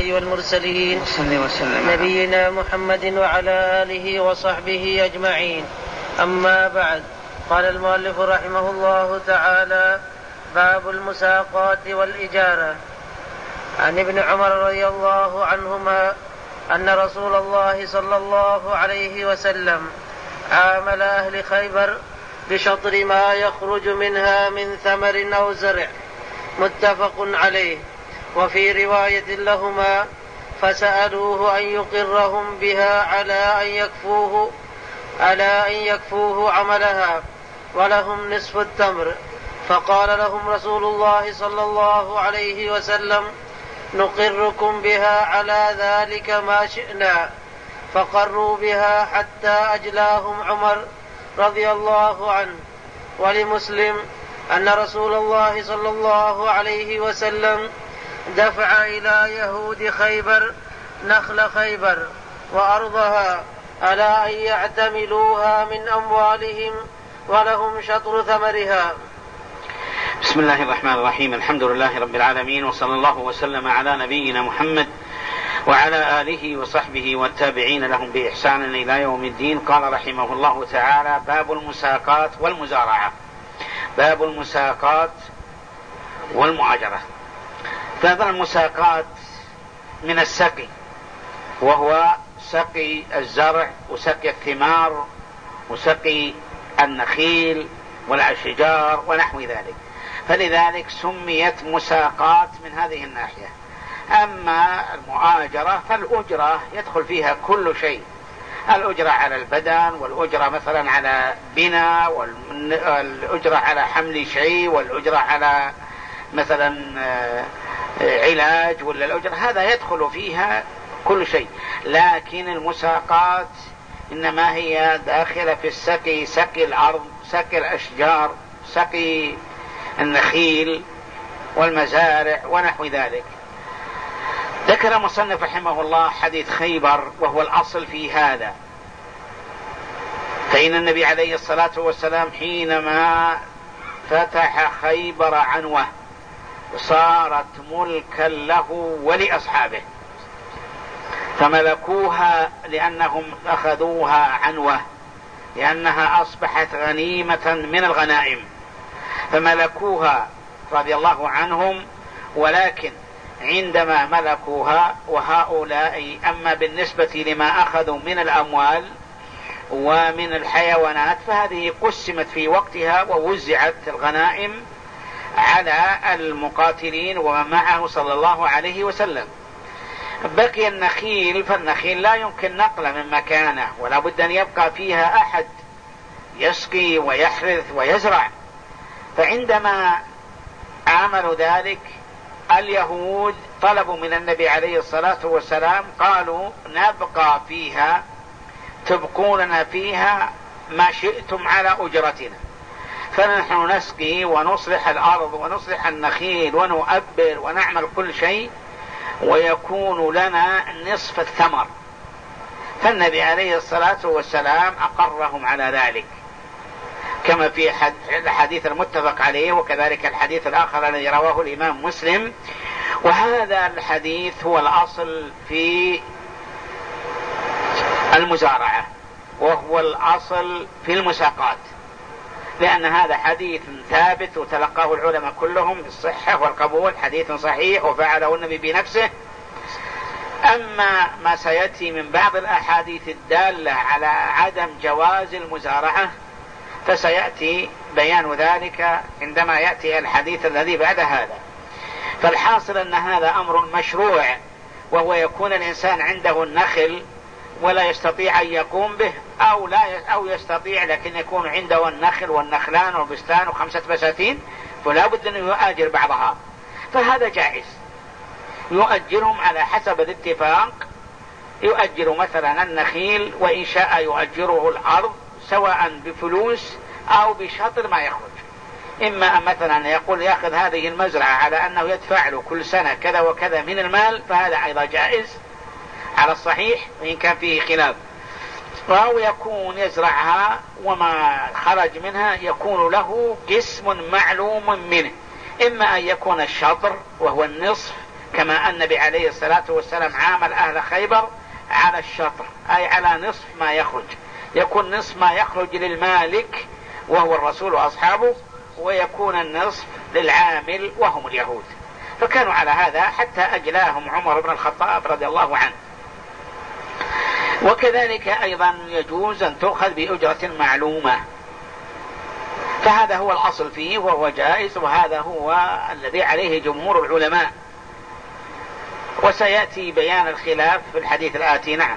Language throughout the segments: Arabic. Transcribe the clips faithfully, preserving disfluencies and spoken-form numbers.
والمرسلين نبينا محمد وعلى آله وصحبه أجمعين. أما بعد، قال المؤلف رحمه الله تعالى: باب المساقات والإجارة. عن ابن عمر رضي الله عنهما أن رسول الله صلى الله عليه وسلم عامل أهل خيبر بشطر ما يخرج منها من ثمر أو زرع، متفق عليه. وفي رواية لهما: فسألوه أن يقرهم بها على أن يكفوه على أن يكفوه عملها ولهم نصف التمر، فقال لهم رسول الله صلى الله عليه وسلم: نقركم بها على ذلك ما شئنا. فقروا بها حتى أجلاهم عمر رضي الله عنه. ولمسلم أن رسول الله صلى الله عليه وسلم دفع إلى يهود خيبر نخل خيبر وأرضها على أن يعتملوها من أموالهم ولهم شطر ثمرها. بسم الله الرحمن الرحيم. الحمد لله رب العالمين، وصلى الله وسلم على نبينا محمد وعلى آله وصحبه والتابعين لهم بإحسان إلى يوم الدين. قال رحمه الله تعالى: باب المساقات والمزارعة. باب المساقات والمؤاجرة. باب المساقات من السقي، وهو سقي الزرع وسقي الثمار وسقي النخيل والأشجار ونحو ذلك، فلذلك سميت مساقات من هذه الناحية. أما المؤاجرة فالأجرة يدخل فيها كل شيء، الأجرة على البدن، والأجرة مثلا على بناء، والأجرة على حمل شيء، والأجرة على مثلا علاج، ولا الأجرة، هذا يدخل فيها كل شيء. لكن المساقات إنما هي داخلة في السقي، سقي الأرض، سقي الأشجار، سقي النخيل والمزارع ونحو ذلك. ذكر مصنف رحمه الله حديث خيبر، وهو الأصل في هذا. فإن النبي عليه الصلاة والسلام حينما فتح خيبر عنوة صارت ملكا له ولأصحابه، فملكوها لأنهم أخذوها عنوة، لأنها أصبحت غنيمة من الغنائم، فملكوها رضي الله عنهم. ولكن عندما ملكوها وهؤلاء، أما بالنسبة لما أخذوا من الأموال ومن الحيوانات فهذه قسمت في وقتها ووزعت الغنائم على المقاتلين ومن معه صلى الله عليه وسلم. بقي النخيل، فالنخيل لا يمكن نقله من مكانه، ولا بد أن يبقى فيها أحد يسقي ويحرث ويزرع. فعندما عملوا ذلك اليهود طلبوا من النبي عليه الصلاة والسلام، قالوا: نبقى فيها، تبقوننا فيها ما شئتم على أجرتنا، فنحن نسقي ونصلح الأرض ونصلح النخيل ونؤبر ونعمل كل شيء، ويكون لنا نصف الثمر. فالنبي عليه الصلاة والسلام أقرهم على ذلك، كما في الحديث المتفق عليه، وكذلك الحديث الآخر الذي رواه الإمام مسلم. وهذا الحديث هو الأصل في المزارعة، وهو الأصل في المساقات، لأن هذا حديث ثابت وتلقاه العلماء كلهم بالصحة والقبول، حديث صحيح وفعله النبي بنفسه. أما ما سيأتي من بعض الأحاديث الدالة على عدم جواز المزارعة فسيأتي بيان ذلك عندما يأتي الحديث الذي بعد هذا. فالحاصل أن هذا أمر مشروع، وهو يكون الإنسان عنده النخل ولا يستطيع أن يقوم به، أو لا أو يستطيع لكن يكون عنده النخل والنخلان والبستان وخمسة بساتين، فلا بد أن يؤجر بعضها، فهذا جائز. يؤجرهم على حسب الاتفاق، يؤجر مثلا النخيل، وإن شاء يؤجره الأرض سواء بفلوس أو بشطر ما يخرج. إما مثلا يقول يأخذ هذه المزرعة على أنه يدفع له كل سنة كذا وكذا من المال، فهذا أيضا جائز على الصحيح وإن كان فيه خلاف. أو يكون يزرعها وما خرج منها يكون له قسم معلوم منه، إما أن يكون الشطر وهو النصف كما النبي عليه الصلاة والسلام عامل أهل خيبر على الشطر، أي على نصف ما يخرج، يكون نصف ما يخرج للمالك وهو الرسول وأصحابه، ويكون النصف للعامل وهم اليهود. فكانوا على هذا حتى أجلاهم عمر بن الخطاب رضي الله عنه. وكذلك أيضا يجوز أن تؤخذ بأجرة معلومة، فهذا هو الأصل فيه وهو جائز، وهذا هو الذي عليه جمهور العلماء، وسيأتي بيان الخلاف في الحديث الآتي. نعم.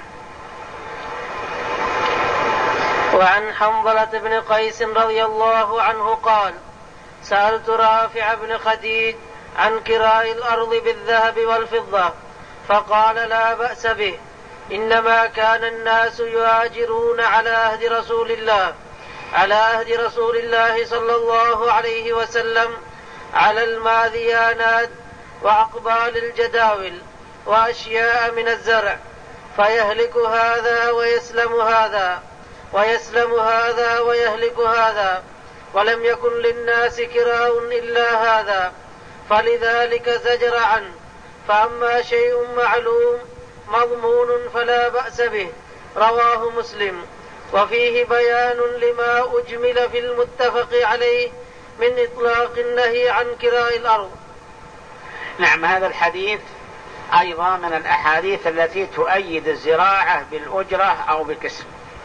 وعن حنظلة بن قيس رضي الله عنه قال: سألت رافع بن خديج عن كراء الأرض بالذهب والفضة فقال: لا بأس به، إنما كان الناس يهاجرون على عهد رسول الله على عهد رسول الله صلى الله عليه وسلم على الماذيانات وأقبال الجداول وأشياء من الزرع، فيهلك هذا ويسلم هذا ويسلم هذا ويهلك هذا، ولم يكن للناس كراء إلا هذا، فلذلك زجر عنه. فأما شيء معلوم مضمون فلا بأس به. رواه مسلم. وفيه بيان لما أجمل في المتفق عليه من إطلاق النهي عن كراء الأرض. نعم، هذا الحديث أيضا من الأحاديث التي تؤيد الزراعة بالأجرة أو بالكسب.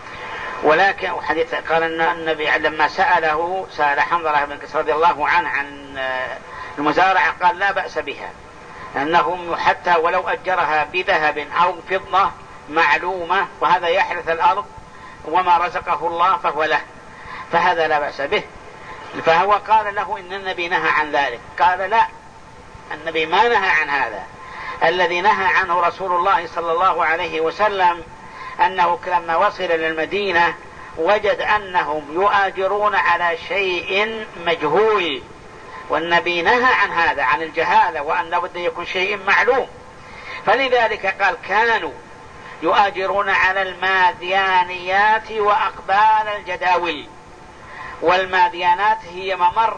ولكن حديث قال النبي لما سأله سأل حنظلة بن قيس رضي الله عنه عن المزارعة قال: لا بأس بها، أنهم حتى ولو أجرها بذهب أو فضة معلومة، وهذا يحرث الأرض وما رزقه الله فهو له، فهذا لا بأس به. فهو قال له إن النبي نهى عن ذلك، قال: لا، النبي ما نهى عن هذا. الذي نهى عنه رسول الله صلى الله عليه وسلم أنه لما وصل للمدينة وجد أنهم يؤاجرون على شيء مجهول، والنبي نهى عن هذا، عن الجهالة، وأن لابد يكون شيء معلوم. فلذلك قال: كانوا يؤاجرون على الماذيانيات وأقبال الجداول. والماذيانات هي ممر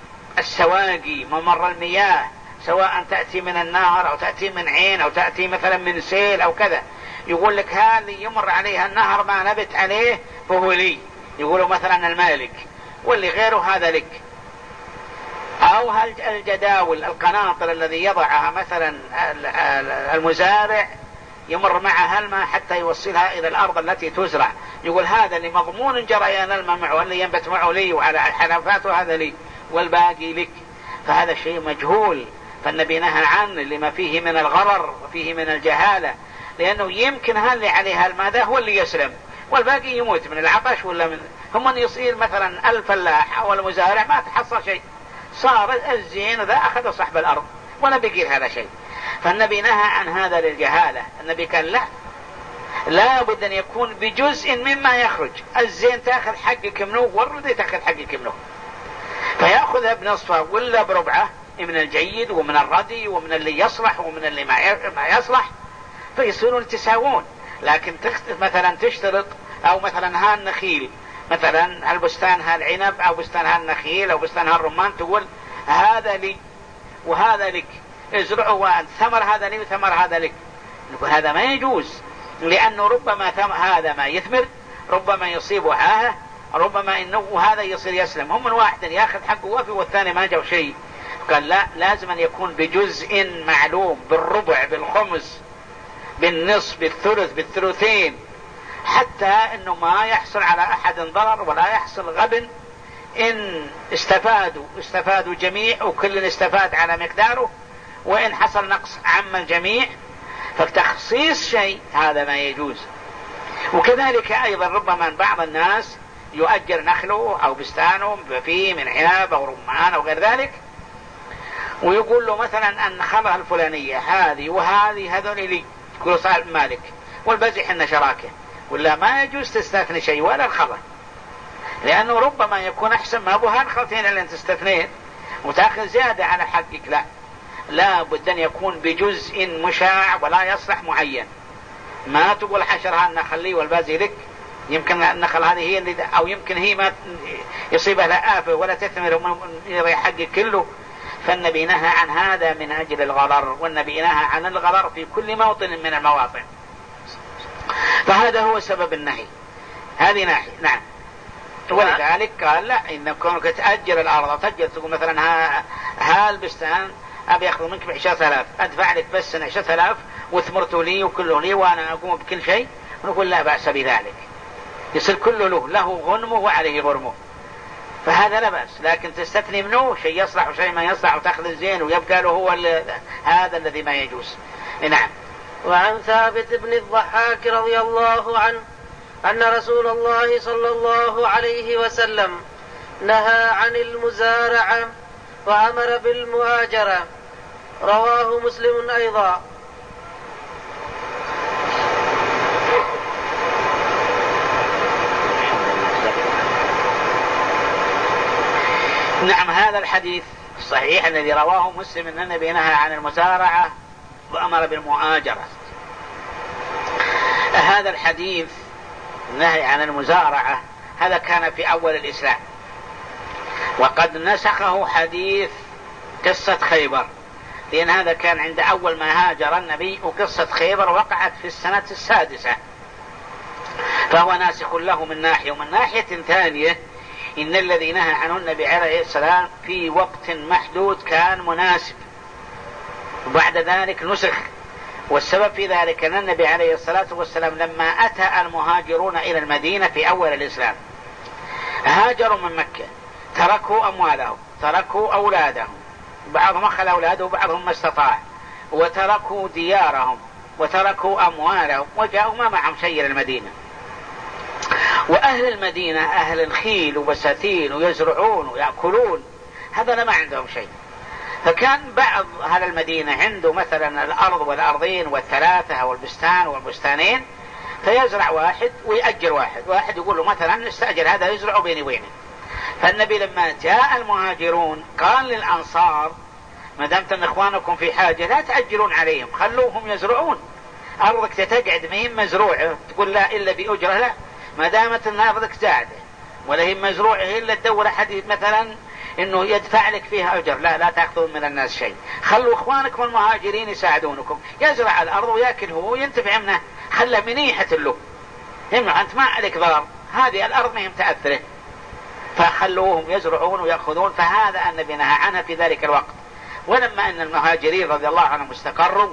السواقي، ممر المياه، سواء تأتي من النهر أو تأتي من عين أو تأتي مثلا من سيل أو كذا. يقول لك هذا يمر عليها النهر ما نبت عليه فهو لي، يقولوا مثلا المالك، واللي غيره هذا لك. أو الجداول، القناطر الذي يضعها مثلا المزارع يمر معها الماء حتى يوصلها إلى الأرض التي تزرع، يقول هذا اللي مضمون جريان الماء معه، اللي ينبت معه لي، وعلى حلفاته هذا لي والباقي لك. فهذا شيء مجهول، فالنبي نهى عنه لما فيه من الغرر وفيه من الجهالة، لأنه يمكن هاللي عليها الماء ده هو اللي يسلم والباقي يموت من العطش ولا من هم أن يصير مثلا الفلاح أو المزارع ما تحصل شيء، صار الزين ذا أخذ صاحب الأرض ولا بقي هذا شيء. فالنبي نهى عن هذا للجهالة. النبي قال: لا، لا بد أن يكون بجزء مما يخرج، الزين تأخذ حقك منه والردي تأخذ حقك منه، فيأخذها بنصفه ولا بربعه من الجيد ومن الردي ومن اللي يصلح ومن اللي ما يصلح، فيصيرون يتساوون. لكن مثلا تشترط، أو مثلا ها النخيل، مثلا البستان ها العنب أو بستان ها النخيل أو بستان ها الرمان، تقول هذا لي وهذا لك، ازرعوا ثمر هذا لي وثمر هذا لك. نقول هذا ما يجوز، لأنه ربما هذا ما يثمر، ربما يصيب عاهة، ربما إنه هذا يصير يسلم. هم من واحد ياخذ حقه وفي والثاني ما جاء شيء. قال: لا، لازم أن يكون بجزء معلوم، بالربع، بالخمس، بالنصف، بالثلث، بالثلثين، حتى انه ما يحصل على احد ضرر ولا يحصل غبن. ان استفادوا استفادوا جميع وكل استفاد على مقداره، وان حصل نقص عم الجميع. فتخصيص شيء هذا ما يجوز. وكذلك ايضا ربما بعض الناس يؤجر نخله او بستانه فيه من عنب او رمان او غير ذلك، ويقول له مثلا ان خلها الفلانية هذه وهذه هذول لي، يقول صاحب مالك والبزح إن شراكه، ولا ما يجوز تستثني شيء ولا الخضر، لأنه ربما يكون أحسن ما أبوها الخلطين اللي أنت تستثنين وتأخذ زيادة على حقك. لا، لا بد أن يكون بجزء مشاع ولا يصلح معين. ما تقول حشرها النخل لي والبازي لك، يمكن النخل هذه هي اللي، أو يمكن هي ما يصيبها لا آفة ولا تثمر ويري حقك كله، فالنبي نهى عن هذا من أجل الغرر، والنبي نهى عن الغرر في كل موطن من المواطن، فهذا هو سبب النهي. هذه ناحية. نعم. ولذلك قال لا، إن كونك تأجر الأرض، تأجر تقول مثلا ها, ها البستان أبي أخذ منك بعشرة آلاف، أدفع لك بس عشرة آلاف وثمرته لي وكله لي وأنا أقوم بكل شيء، ونقول لا بأس بذلك، يصير كله له، له غنمه وعليه غرمه، فهذا لا بأس. لكن تستثني منه شيء يصلح وشيء ما يصلح وتأخذ الزين ويبقى له هو هذا الذي ما يجوز. نعم. وعن ثابت بن الضحاك رضي الله عنه أن رسول الله صلى الله عليه وسلم نهى عن المزارعة وأمر بالمؤاجرة، رواه مسلم أيضا. نعم. هذا الحديث الصحيح الذي رواه مسلم أن النبي نهى عن المزارعة وأمر بالمؤاجرة. هذا الحديث النهي عن المزارعة هذا كان في أول الإسلام، وقد نسخه حديث قصة خيبر، لأن هذا كان عند أول ما هاجر النبي، وقصة خيبر وقعت في السنة السادسة، فهو ناسخ له من ناحية. ومن ناحية ثانية إن الذي نهى عنه النبي عليه السلام في وقت محدود كان مناسب، وبعد ذلك نسخ. والسبب في ذلك أن النبي عليه الصلاة والسلام لما أتى المهاجرون إلى المدينة في أول الإسلام هاجروا من مكة، تركوا أموالهم، تركوا أولادهم، بعضهم أخذ أولاده وبعضهم ما استطاع، وتركوا ديارهم وتركوا أموالهم، وجاءوا ما معهم شيء إلى المدينة. وأهل المدينة أهل الخيل وبساتين ويزرعون ويأكلون، هذا ما عندهم شيء. فكان بعض أهل المدينة عنده مثلا الأرض والأرضين والثلاثة أو البستان والبستانين، فيزرع واحد ويأجر واحد، واحد يقول له مثلا استأجر هذا يزرع بيني وبينه. فالنبي لما جاء المهاجرون قال للأنصار ما دامت أن إخوانكم في حاجة لا تأجرون عليهم، خلوهم يزرعون، أرضك تقعد مهم مزروعة تقول لا إلا بأجرة، لا، ما دامت أن أرضك زادة ولا هي مزروعة إلا تدور أحد مثلا إنه يدفع لك فيها أجر، لا لا تأخذون من الناس شيء، خلوا إخوانكم المهاجرين يساعدونكم، يزرع الأرض ويأكل هو وينتفع منه، خلى منيحة له، إنه أنت ما عليك ضرر، هذه الأرض ما هي متأثرة، فخلوهم يزرعون ويأخذون. فهذا النبي نهى عنها في ذلك الوقت. ولما أن المهاجرين رضي الله عنهم استقروا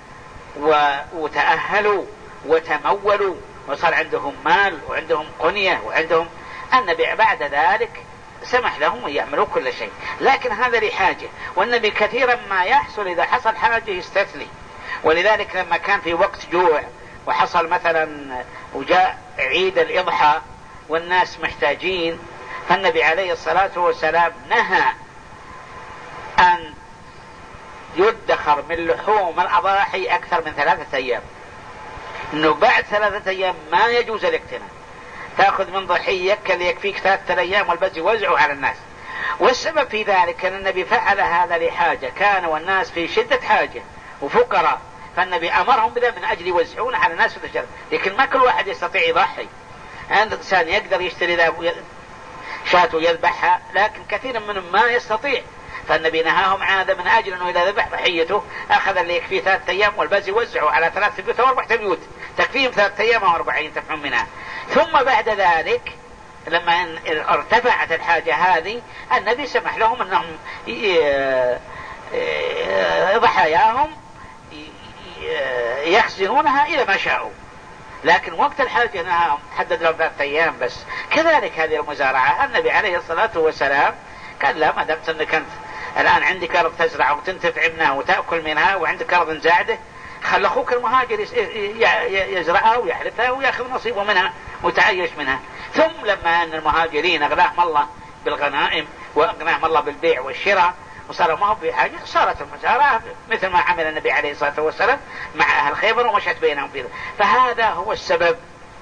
وتأهلوا وتمولوا وصار عندهم مال وعندهم قنية وعندهم، النبي بعد ذلك سمح لهم أن يعملوا كل شيء، لكن هذا لحاجة، والنبي كثيرا ما يحصل إذا حصل حاجة يستثني. ولذلك لما كان في وقت جوع وحصل مثلا وجاء عيد الإضحى والناس محتاجين، فالنبي عليه الصلاة والسلام نهى أن يدخر من لحوم الأضاحي أكثر من ثلاثة أيام، إنه بعد ثلاثة أيام ما يجوز الاقتناء، تأخذ من ضحيك اللي يكفيك ثلاثة أيام والبز يوزعوا على الناس. والسبب في ذلك أن النبي فعل هذا لحاجة، كان والناس في شدة حاجة وفقراء، فالنبي أمرهم بذلك من أجل يوزعون على الناس في التجارة، لكن ما كل واحد يستطيع يضحي، عند إنسان يقدر يشتري ذا شاة يذبحها، لكن كثير منهم ما يستطيع، فالنبي نهاهم عن هذا من أجل أنه إذا ذبح ضحيته أخذ اللي يكفيه ثلاثة أيام والباقي يوزعوا على ثلاثة بيوت أو أربعة بيوت، تكفيهم ثلاثة أيام أو أربعة ينتفعون منها. ثم بعد ذلك لما ارتفعت الحاجة هذه النبي سمح لهم أنهم ضحاياهم يخزنونها إلى ما شاءوا، لكن وقت الحاجة نهاهم، حدد لهم ثلاثة أيام بس. كذلك هذه المزارعة النبي عليه الصلاة والسلام قال لا، ما دمت أنك أنت الآن عندك أرض تزرع وتنتفع منها وتأكل منها وعندك أرض زاعدة، خل أخوك المهاجر يزرعها ويحرثها ويأخذ نصيبه منها وتعيش منها. ثم لما أن المهاجرين أغناهم الله بالغنائم وأغناهم الله بالبيع والشراء وصاروا ما هو في حاجة، صارت المزارعة مثل ما عمل النبي عليه الصلاة والسلام مع أهل خيبر ومشت بينهم فيه. فهذا هو السبب.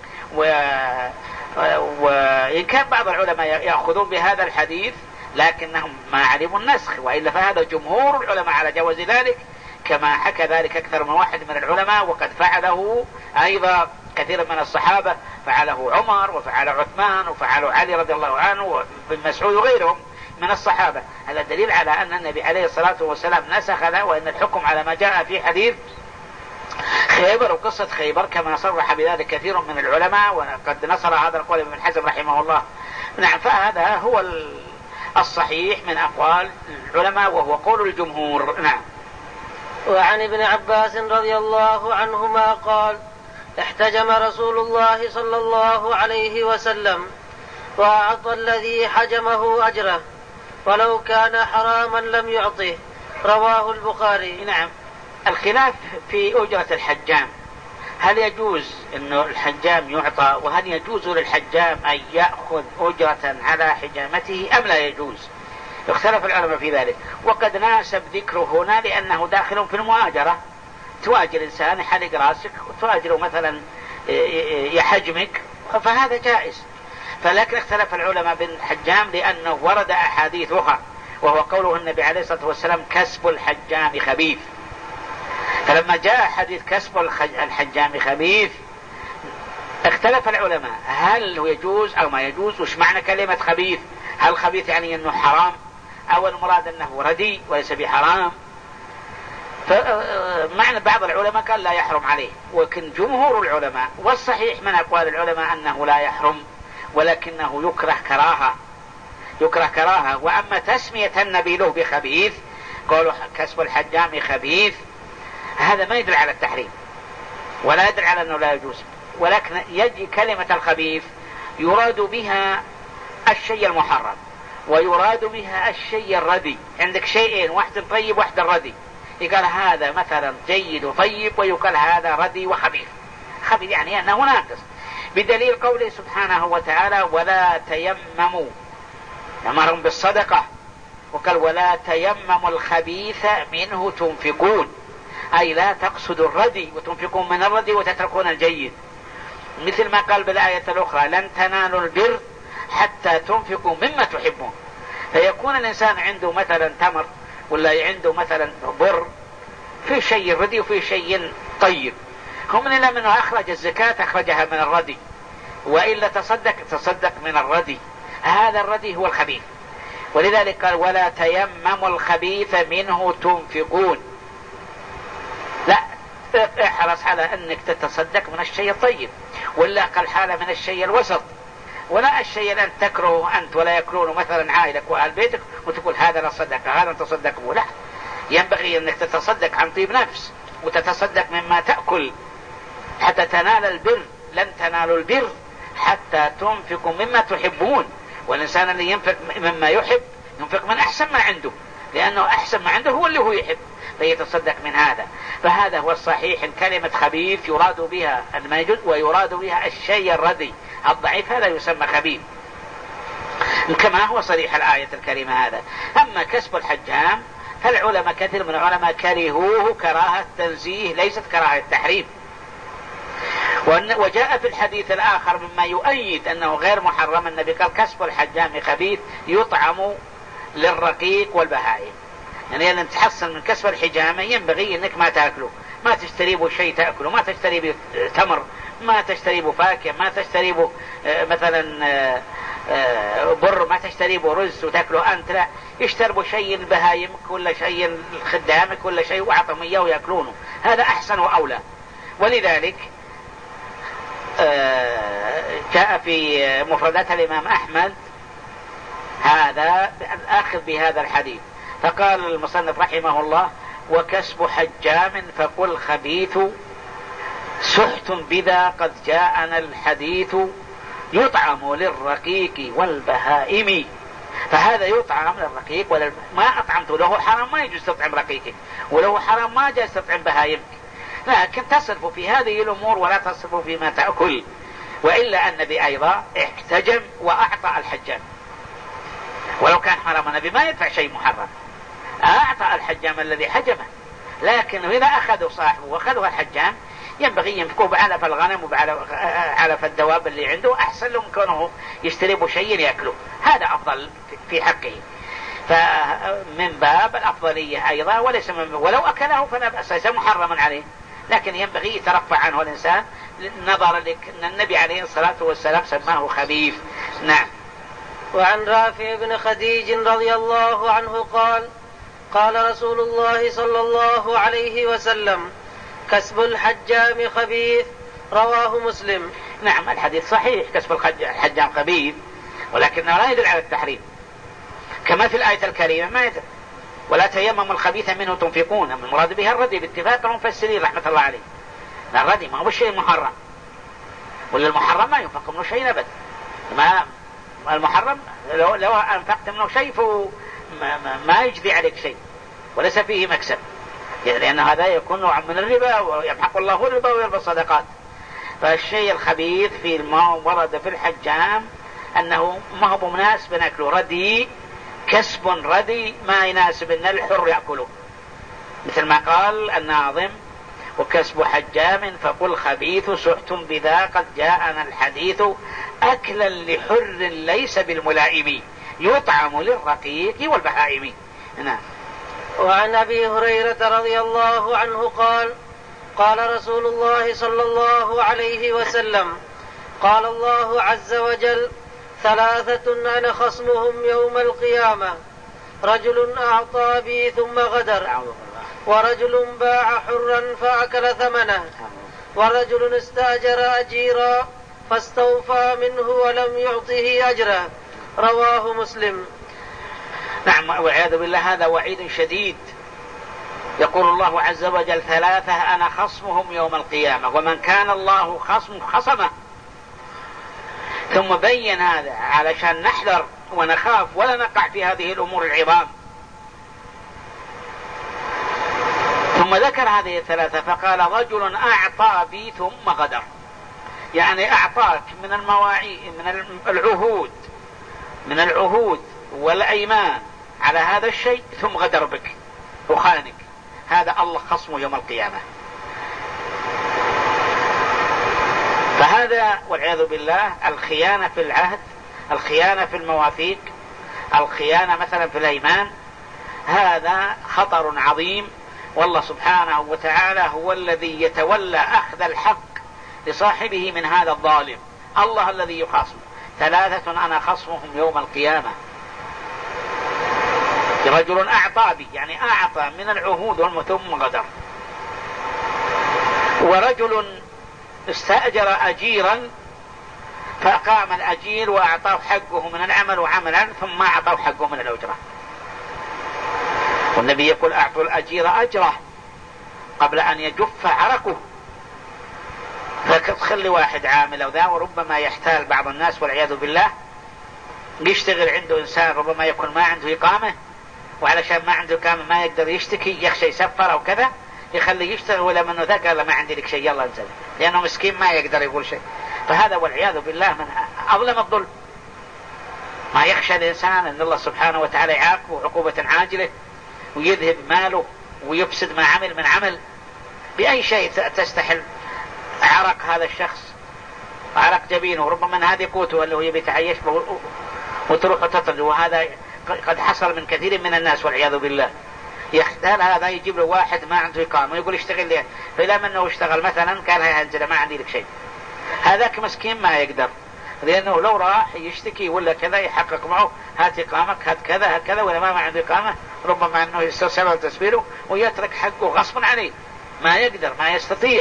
وإن كان بعض العلماء يأخذون بهذا الحديث لكنهم ما علموا النسخ، وإلا فهذا جمهور العلماء على جواز ذلك، كما حكى ذلك أكثر من واحد من العلماء، وقد فعله أيضا كثير من الصحابة، فعله عمر وفعله عثمان وفعله علي رضي الله عنه وابن مسعود وغيرهم، من الصحابة. هذا دليل على أن النبي عليه الصلاة والسلام نسخ له، وأن الحكم على ما جاء في حديث خيبر وقصة خيبر كما صرح بذلك كثير من العلماء، وقد نصر هذا القول ابن حزم رحمه الله. نعم، فهذا هو الصحيح من أقوال العلماء وهو قول الجمهور. نعم. وعن ابن عباس رضي الله عنهما قال: احتجم رسول الله صلى الله عليه وسلم وأعطى الذي حجمه أجره ولو كان حراما لم يعطه. رواه البخاري. نعم. الخلاف في أجرة الحجام، هل يجوز أن الحجام يعطى، وهل يجوز للحجام أن يأخذ أجرة على حجامته أم لا يجوز؟ اختلف العلماء في ذلك، وقد ناسب ذكره هنا لأنه داخل في المؤاجرة. تواجر إنسان يحلق راسك وتواجره مثلا يحجمك، فهذا جائز. فلكن اختلف العلماء بالحجام لأنه ورد أحاديث أخرى، وهو قوله النبي عليه الصلاة والسلام: كسب الحجام خبيث. فلما جاء حديث كسب الحجام خبيث اختلف العلماء هل هو يجوز أو ما يجوز، وش معنى كلمة خبيث؟ هل خبيث يعني أنه حرام، أو المراد أنه ردي وليس بحرام؟ فمعنى بعض العلماء قال لا يحرم عليه، ولكن جمهور العلماء والصحيح من أقوال العلماء أنه لا يحرم، ولكنه يكره كراهة، يكره كراهة. وأما تسمية النبي له بخبيث، قالوا كسب الحجام خبيث، هذا ما يدل على التحريم ولا يدل على أنه لا يجوز، ولكن يجي كلمة الخبيث يراد بها الشيء المحرم، ويراد بها الشيء الردي. عندك شيئين، واحد طيب واحد ردي، يقال هذا مثلا جيد وطيب، ويقال هذا ردي وخبيث. خبيث يعني أنه ناقص، بدليل قوله سبحانه وتعالى: ولا تيمموا، أمرهم بالصدقة، وقال: ولا تيمموا الخبيث منه تنفقون، أي لا تقصدوا الردي وتنفقون من الردي وتتركون الجيد. مثل ما قال بالآية الأخرى: لن تنالوا البر حتى تنفقوا مما تحبون. فيكون الإنسان عنده مثلا تمر، ولا عنده مثلا بر، في شيء ردي وفي شيء طيب، هم إلا منه أخرج الزكاة أخرجها من الردي، وإلا تصدق تصدق من الردي. هذا الردي هو الخبيث، ولذلك قال: ولا تيمموا الخبيث منه تنفقون. لا، احرص على أنك تتصدق من الشيء الطيب، ولا أقل حالة من الشيء الوسط، ولا الشيء الذي تكرهه أنت ولا يكرهه مثلا عائلك وأهل بيتك وتقول هذا لا صدق، هذا تصدق به. لا، ينبغي أنك تتصدق عن طيب نفس، وتتصدق مما تأكل حتى تنال البر. لن تنالوا البر حتى تنفقوا مما تحبون، والإنسان اللي ينفق مما يحب ينفق من أحسن ما عنده، لأنه أحسن ما عنده هو اللي هو يحب، فيتصدق من هذا. فهذا هو الصحيح، إن كلمة خبيث يراد بها الموجود ويراد بها الشيء الردي الضعيف، هذا يسمى خبيث كما هو صريح الآية الكريمة هذا. أما كسب الحجام فالعلماء كثير من العلماء كرهوه كراهة تنزيه ليست كراهة تحريم. وجاء في الحديث الآخر مما يؤيد أنه غير محرم، النبي قال: كسب الحجام خبيث يطعم للرقيق والبهائم. يعني أن تحصل من كسب الحجامة ينبغي أنك ما تأكله، ما تشتري به شيء تأكله، ما تشتري به تمر، ما تشتري به فاكهة، ما تشتري به مثلا بر، ما تشتري به رز وتأكله أنت. لا، يشتربوا شيء البهايم، كل شيء خدامك، كل شيء وعطهم إياه ويأكلونه، هذا أحسن وأولى. ولذلك جاء في مفردات الإمام أحمد هذا الأخذ بهذا الحديث، فقال المصنف رحمه الله: وكسب حجام فقل خبيث سحت بذا قد جاءنا الحديث يطعم للرقيق والبهائم. فهذا يطعم للرقيق والبهائم، ما أطعمته له حرام ما يجوز تطعم رقيقك، وله حرام ما جاز تطعم بهائمك، لكن تصرف في هذه الأمور ولا تصرف فيما تأكل. وإلا النبي أيضا احتجم وأعطى الحجام، ولو كان حرام النبي ما يدفع شيء محرم، أعطى الحجام الذي حجمه. لكن إذا أخذوا صاحبه وأخذوا الحجام ينبغي ينفقوا بعلف الغنم وبعلف الدواب اللي عنده، أحسن لهم كونه يشتربوا شيء يأكلوا، هذا أفضل في حقه. فمن باب الأفضلية أيضا، وليس من ولو أكله فلا بأس، ليس محرما عليه، لكن ينبغي يترفع عنه الإنسان نظرا لك أن النبي عليه الصلاة والسلام سماه خبيث. نعم. وعن رافع بن خديج رضي الله عنه قال قال رسول الله صلى الله عليه وسلم كسب الحجام خبيث رواه مسلم. نعم الحديث صحيح، كسب الحجام خبيث، ولكنه لا يدل على التحريم كما في الآية الكريمة ما يدل ولا تيمموا الخبيث منه تنفقون، المراد بها الردي باتفاق المفسرين رحمة الله عليه. الردي ما هو الشيء المحرم، ولا المحرم ما ينفق منه شيء أبدا. ما المحرم لو, لو أنفقت منه شيء ما, ما, ما يجزي عليك شيء وليس فيه مكسب، لأن هذا يكون نوع من الربا ويمحق الله الربا ويربى الصدقات. فالشيء الخبيث في ما ورد في الحجام أنه ما هو مناسب نأكله، ردي كسب ردي ما يناسب أن الحر يأكله، مثل ما قال الناظم وكسب حجام فقل خبيث سحت بذا قد جاءنا الحديث أكلا لحر ليس بالملائم يطعم للرقيق والبهائم. نعم. وعن أبي هريرة رضي الله عنه قال قال رسول الله صلى الله عليه وسلم قال الله عز وجل ثلاثة أنا خصمهم يوم القيامة رجل أعطى بي ثم غدر، ورجل باع حرا فأكل ثمنه، ورجل استأجر أجيرا فاستوفى منه ولم يعطه أجره رواه مسلم. نعم والعياذ بالله هذا وعيد شديد. يقول الله عز وجل ثلاثة أنا خصمهم يوم القيامة، ومن كان الله خصم خصمه، ثم بين هذا علشان نحذر ونخاف ولا نقع في هذه الأمور العظام. ثم ذكر هذه الثلاثة فقال رجل أعطى بي ثم غدر، يعني أعطاك من المواعيد من العهود من العهود والأيمان على هذا الشيء ثم غدر بك وخانك، هذا الله خصمه يوم القيامة. فهذا والعياذ بالله الخيانة في العهد، الخيانة في المواثيق، الخيانة مثلا في الأيمان، هذا خطر عظيم. والله سبحانه وتعالى هو الذي يتولى أخذ الحق لصاحبه من هذا الظالم، الله الذي يخاصم. ثلاثة أنا خصمهم يوم القيامة، رجل أعطى بي يعني أعطى من العهود والمثم غدر، ورجل استأجر أجيرا فأقام الأجير وأعطاه حقه من العمل وعملا ثم أعطاه حقه من الأجرة. والنبي يقول أعطوا الأجير أجره قبل أن يجف عرقه. فتخلي واحد عامل أو ذا، وربما يحتال بعض الناس والعياذ بالله يشتغل عنده إنسان ربما يكون ما عنده إقامة، وعلشان ما عنده إقامة ما يقدر يشتكي، يخشى يسفر أو كذا، يخلي يشتغل ولا منه ذا قال ما عندي لك شيء يلا انزل، لأنه مسكين ما يقدر يقول شيء. فهذا والعياذ بالله من أظلم الظلم. ما يخشى الإنسان أن الله سبحانه وتعالى يعاقبه عقوبة عاجلة ويذهب ماله ويفسد ما عمل من عمل بأي شيء تستحل عرق هذا الشخص، عرق جبينه، ربما من هذه قوته اللي هو يبي يتعيش وتروح وتطرد. وهذا قد حصل من كثير من الناس والعياذ بالله. يختال هذا يجيب له واحد ما عنده إقامة ويقول اشتغل ليه، فإذا منه اشتغل مثلا قال هاي هنزل ما عندي لك شيء، هذاك مسكين ما يقدر، لأنه لو راح يشتكي ولا كذا يحقق معه هات إقامك هات كذا هات كذا، ولا ما ما عنده إقامة ربما أنه يستسهل تسبيله ويترك حقه غصبا عليه، ما يقدر ما يستطيع.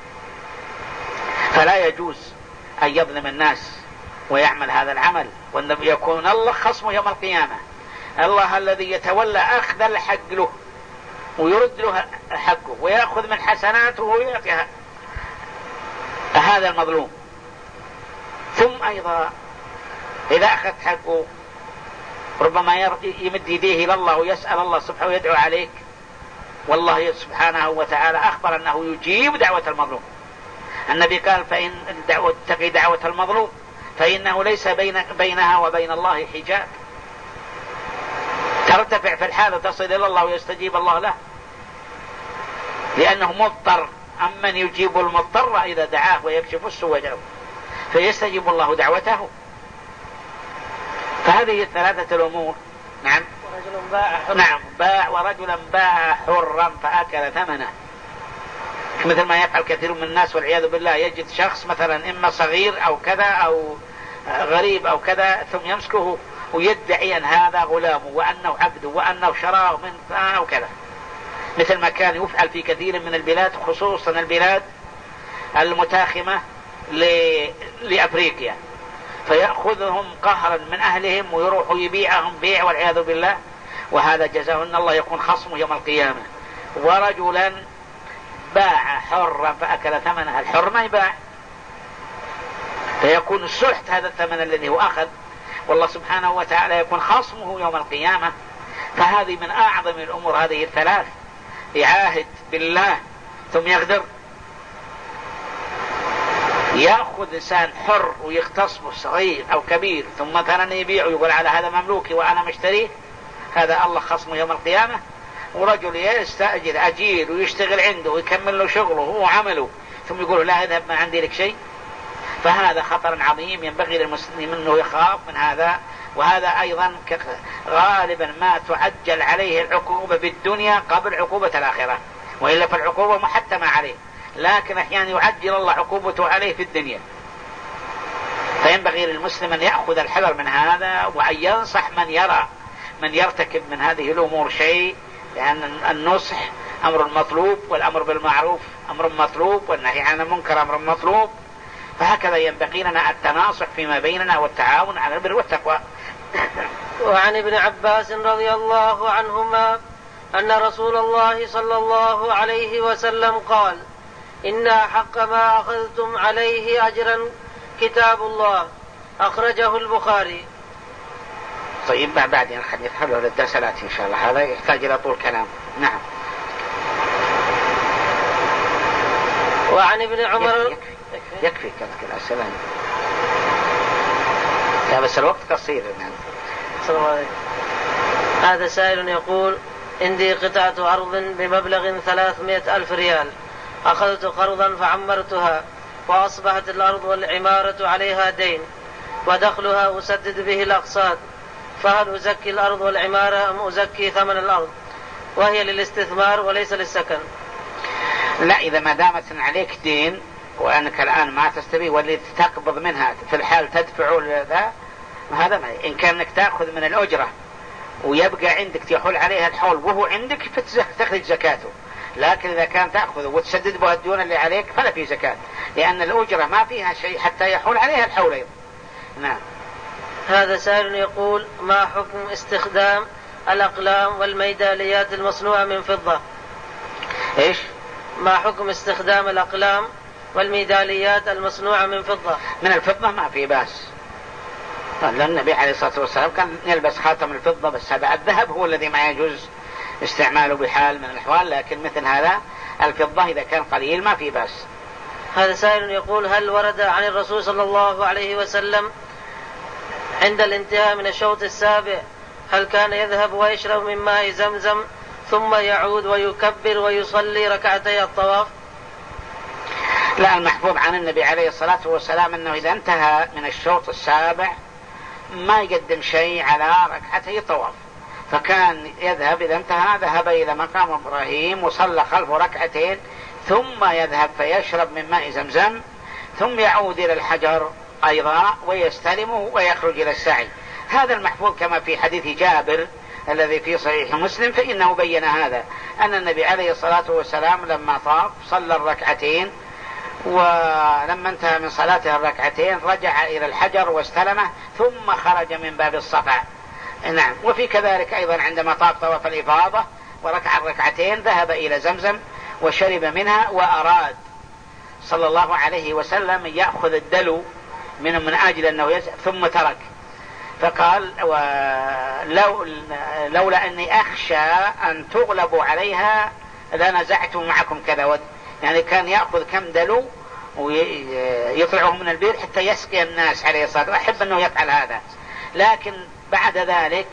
فلا يجوز أن يظلم الناس ويعمل هذا العمل، والنبي يكون الله خصمه يوم القيامة، الله الذي يتولى أخذ الحق له ويرد له حقه ويأخذ من حسناته ويعطيها هذا المظلوم. ثم أيضا إذا أخذ حقه ربما يمد يديه إلى الله ويسأل الله سبحانه ويدعو عليك، والله سبحانه وتعالى أخبر أنه يجيب دعوة المظلوم. النبي قال فإن اتقي دعوة المظلوم فإنه ليس بين بينها وبين الله حجاب، ترتفع في الحال وتصل إلى الله ويستجيب الله له، لأنه مضطر. أمن يجيب المضطر إذا دعاه ويكشف السوء وجهه فيستجيب الله دعوته. فهذه الثلاثة الأمور. نعم. ورجل باع حرا. نعم باع ورجلا باع حرا فأكل ثمنه، مثل ما يفعل كثير من الناس والعياذ بالله. يجد شخص مثلا إما صغير أو كذا أو غريب أو كذا ثم يمسكه ويدعي أن هذا غلامه وأنه عبده وأنه شراه من فلان وكذا، مثل ما كان يفعل في كثير من البلاد، خصوصا البلاد المتاخمة لأفريقيا، فيأخذهم قهرا من أهلهم ويروحوا يبيعهم بيع والعياذ بالله، وهذا جزاء أن الله يكون خصمه يوم القيامة. ورجلا باع حرا فأكل ثمنها، الحر ما يباع، فيكون السحت هذا الثمن الذي هو أخذ، والله سبحانه وتعالى يكون خصمه يوم القيامة. فهذه من أعظم الأمور هذه الثلاث، يعاهد بالله ثم يغدر، يأخذ إنسان حر ويغتصبه صغير أو كبير ثم مثلا يبيعه ويقول على هذا مملوكي وأنا مشتريه، هذا الله خصمه يوم القيامة. ورجل يستأجر أجير ويشتغل عنده ويكمل له شغله وعمله ثم يقول لا اذهب ما عندي لك شيء، فهذا خطر عظيم ينبغي للمسلم أنه يخاف من هذا. وهذا أيضا غالبا ما تعجل عليه العقوبة بالدنيا قبل عقوبة الآخرة، وإلا فالعقوبة محتمة عليه، لكن أحيانا يعجل الله عقوبته عليه في الدنيا. فينبغي للمسلم أن يأخذ الحذر من هذا، وأن ينصح من يرى من يرتكب من هذه الأمور شيء، لأن النصح أمر مطلوب، والأمر بالمعروف أمر مطلوب، والنهي عن المنكر أمر مطلوب. فهكذا ينبغي لنا التناصح فيما بيننا والتعاون على البر والتقوى. وعن ابن عباس رضي الله عنهما أن رسول الله صلى الله عليه وسلم قال: إن أحق ما أخذتم عليه أجرا كتاب الله، أخرجه البخاري. طيب بعدين خلي يدخلوا للدرسات إن شاء الله، هذا يحتاج إلى طول كلام. نعم. وعن ابن عمر يكفي, يكفي, يكفي كذلك السلام. لا بس الوقت قصير. هذا سائل يقول: عندي قطعة أرض بمبلغ ثلاثمائة ألف ريال، أخذت قرضا فعمرتها، وأصبحت الأرض والعمارة عليها دين، ودخلها أسدد به الأقساط، فهل أزكي الأرض والعمارة أم أزكي ثمن الأرض، وهي للاستثمار وليس للسكن؟ لا، إذا ما دامت عليك دين وأنك الآن ما تستبي واللي تقبض منها في الحال تدفع ذا، هذا ما إن كان انك تأخذ من الأجرة ويبقى عندك يحول عليها الحول وهو عندك فتخرج زكاته، لكن إذا كان تأخذ وتسدد بها الديون اللي عليك فلا في زكاة، لأن الأجرة ما فيها شيء حتى يحول عليها الحول أيضا. نعم. هذا سائل يقول: ما حكم استخدام الأقلام والميداليات المصنوعة من فضة؟ إيش؟ ما حكم استخدام الأقلام والميداليات المصنوعة من فضة؟ من الفضة ما في باس، لأن النبي عليه الصلاة والسلام كان يلبس خاتم الفضة، بس هذا الذهب هو الذي ما يجوز استعماله بحال من الأحوال، لكن مثل هذا الفضة إذا كان قليل ما في باس. هذا سائل يقول: هل ورد عن الرسول صلى الله عليه وسلم عند الانتهاء من الشوط السابع هل كان يذهب ويشرب من ماء زمزم ثم يعود ويكبر ويصلي ركعتي الطواف؟ لا، المحفوظ عن النبي عليه الصلاة والسلام أنه إذا انتهى من الشوط السابع ما يقدم شيء على ركعتي الطواف، فكان يذهب إذا انتهى ذهب إلى مقام إبراهيم وصلى خلفه ركعتين، ثم يذهب فيشرب من ماء زمزم، ثم يعود إلى الحجر أيضا ويستلمه ويخرج إلى السعي. هذا المحفوظ كما في حديث جابر الذي في صحيح مسلم، فإنه بين هذا أن النبي عليه الصلاة والسلام لما طاف صلى الركعتين، ولما انتهى من صلاته الركعتين رجع إلى الحجر واستلمه ثم خرج من باب الصفا. نعم. وفي كذلك أيضا عندما طاف طواف الإفاضة وركع الركعتين ذهب إلى زمزم وشرب منها، وأراد صلى الله عليه وسلم يأخذ الدلو من من أجل أنه يزهد ثم ترك، فقال: ولو لولا أني أخشى أن تغلبوا عليها لنزعت معكم كذا ود، يعني كان يأخذ كم دلو ويطلعه من البير حتى يسقي الناس عليه الصلاة والسلام، أحب أنه يفعل هذا، لكن بعد ذلك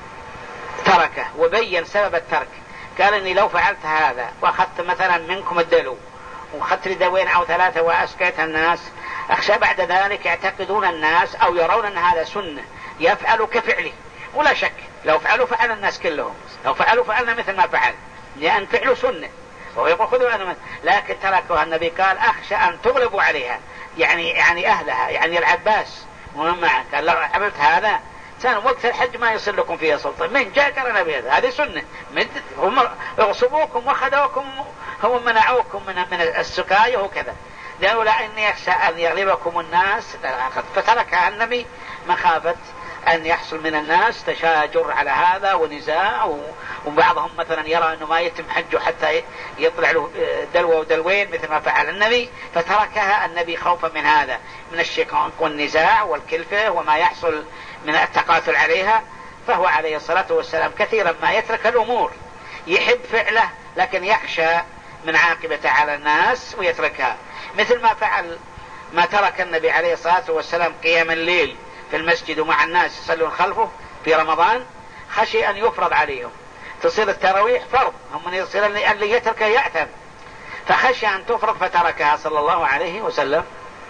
تركه وبين سبب الترك، قال: إني لو فعلت هذا وأخذت مثلا منكم الدلو وأخذت لي دلوين أو ثلاثة وأسقيت الناس، أخشى بعد ذلك يعتقدون الناس أو يرون أن هذا سنة يفعل كفعله، ولا شك لو فعلوا فعل الناس كلهم، لو فعلوا فعلنا مثل ما فعل، لأن فعلوا سنة ويقول خذوا أنا، لكن تركها النبي قال: أخشى أن تغلبوا عليها، يعني يعني أهلها، يعني العباس ومن معه، قال: لو عملت هذا سنة وقت الحج ما يصير لكم فيها سلطان. من جاء قرنا بهذا؟ هذه سنة. هم اغصبوكم وخذوكم، هم منعوكم من من السقاية وكذا، لأنه لا إن يخشى أن يغلبكم الناس، فتركها النبي مخافة أن يحصل من الناس تشاجر على هذا ونزاع، وبعضهم مثلا يرى أنه ما يتم حجه حتى يطلع له دلوة ودلوين مثل ما فعل النبي، فتركها النبي خوفا من هذا، من الشقاق والنزاع والكلفة وما يحصل من التقاتل عليها. فهو عليه الصلاة والسلام كثيرا ما يترك الأمور، يحب فعله لكن يخشى من عاقبته على الناس ويتركها، مثل ما فعل ما ترك النبي عليه الصلاة والسلام قيام الليل في المسجد ومع الناس يصلون خلفه في رمضان، خشي أن يفرض عليهم، تصير التراويح فرض، هم يصير اللي يتركها يأثم، فخشي أن تفرض فتركها صلى الله عليه وسلم.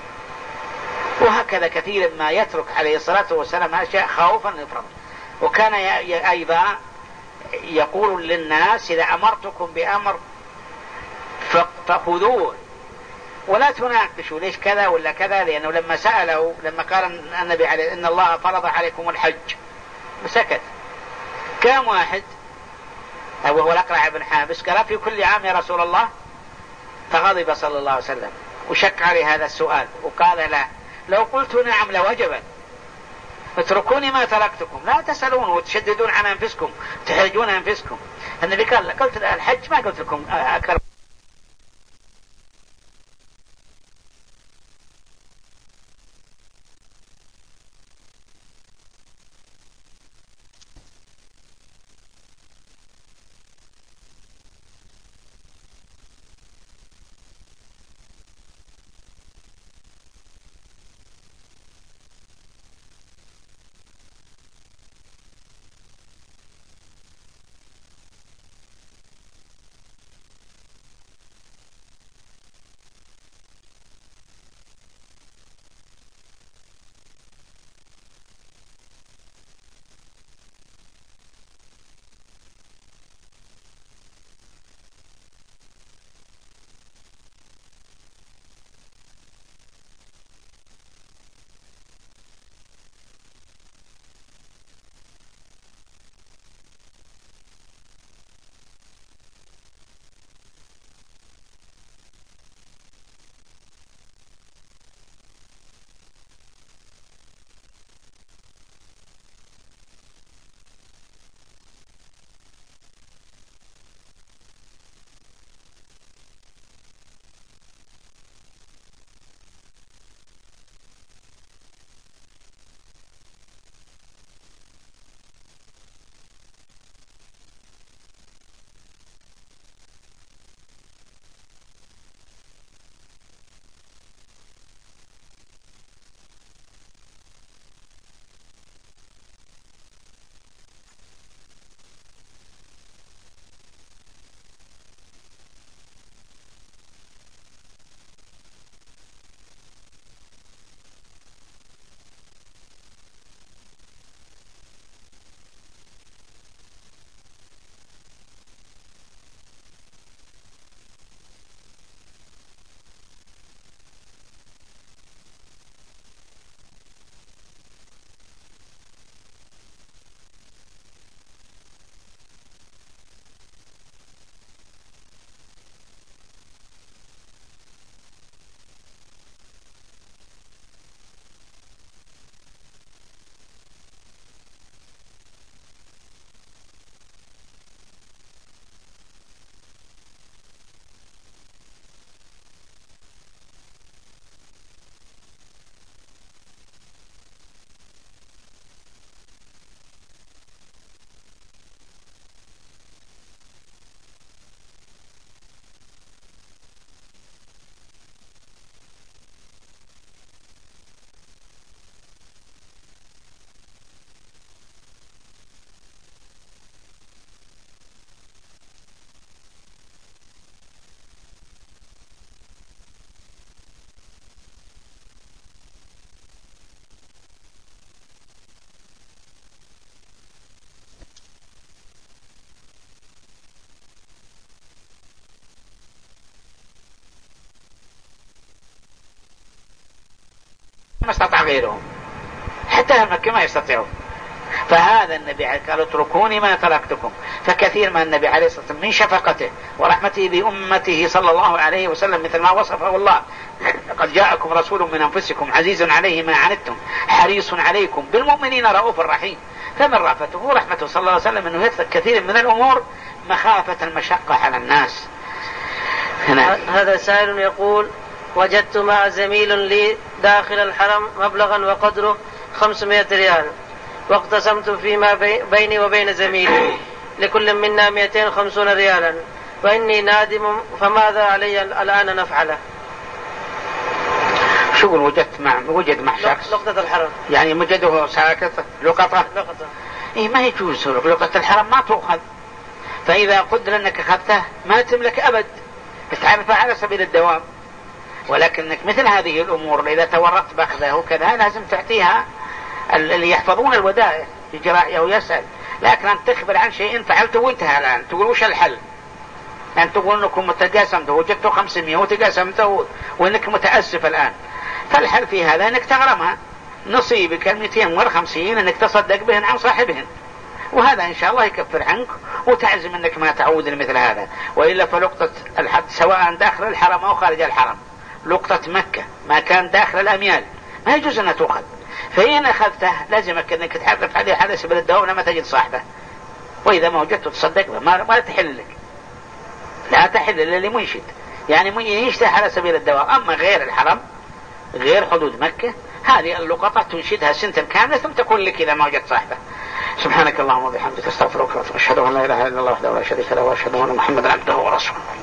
وهكذا كثير ما يترك عليه الصلاة والسلام أشياء خوفا يفرض. وكان أيضا يقول للناس إذا أمرتكم بأمر فخذوه ولا تناقشوا ليش كذا ولا كذا، لأنه لما سأله لما قال النبي عليه إن الله فرض عليكم الحج وسكت، كم واحد وهو الأقرع بن حابس قال في كل عام يا رسول الله، فغضب صلى الله عليه وسلم وشك عليه هذا السؤال وقال لا، لو قلت نعم لوجبا، اتركوني ما تركتكم، لا تسألون وتشددون عن أنفسكم تحرجون أنفسكم. النبي قال قلت الحج ما قلت لكم أكثر. ما استطاع غيرهم، حتى المكة ما يستطيعون، فهذا النبي قال اتركوني ما تركتكم. فكثير ما النبي عليه الصلاة والسلام من شفقته ورحمته بأمته صلى الله عليه وسلم مثل ما وصفه الله: قد جاءكم رسول من أنفسكم عزيز عليه ما عنتم حريص عليكم بالمؤمنين رؤوف رحيم. فمن رأفته ورحمته صلى الله عليه وسلم أنه يترك كثير من الأمور مخافة المشقة على الناس. هنا. هذا سائل يقول: وجدت مع زميل لي داخل الحرم مبلغا وقدره خمسمائة ريال، واقتسمت فيما بيني وبين زميلي لكل منا مئتين وخمسين ريالا، وإني نادم، فماذا علي الآن نفعله؟ شو وجدت مع وجد مع شخص لقطة الحرم، يعني وجده ساكت لقطة لقطة إيه ما يجوز. لقطة الحرم ما تؤخذ، فإذا قدر أنك أخذته ما تملك أبد، تعرفها على سبيل الدوام. ولكنك مثل هذه الأمور إذا تورطت بأخذه وكذا لازم تعطيها اللي يحفظون الودائع يجرى أو يسأل. لكن أن تخبر عن شيء فعلته وانتهى الآن تقول وش الحل؟ أن تقول أنكم متقاسمته وجدته خمسمائة وتقاسمته وأنك متأسف الآن. فالحل في هذا أنك تغرمها نصيبك المئتين والخمسين أنك تصدق بهن عن صاحبهن، وهذا إن شاء الله يكفر عنك وتعزم أنك ما تعود لمثل هذا. وإلا فلقطة الحد سواء داخل الحرم أو خارج الحرم، لقطة مكة ما كان داخل الأميال ما يجوز أن تأخذ. فإن أخذته لازمك أنك تحرف عليه على سبيل الدوام لما تجد صاحبه، وإذا ما وجدته تصدق به ما, ما تحل لك، لا تحل إلا لمنشد يعني يشتري على سبيل الدوام. أما غير الحرم غير حدود مكة هذه اللقطة تنشدها سنة كاملة ثم تكون لك إذا ما وجدت صاحبه. سبحانك اللهم وبحمدك استغفرك واشهد ان لا اله الا الله وحده لا شريك له واشهد ان محمدا عبده ورسوله.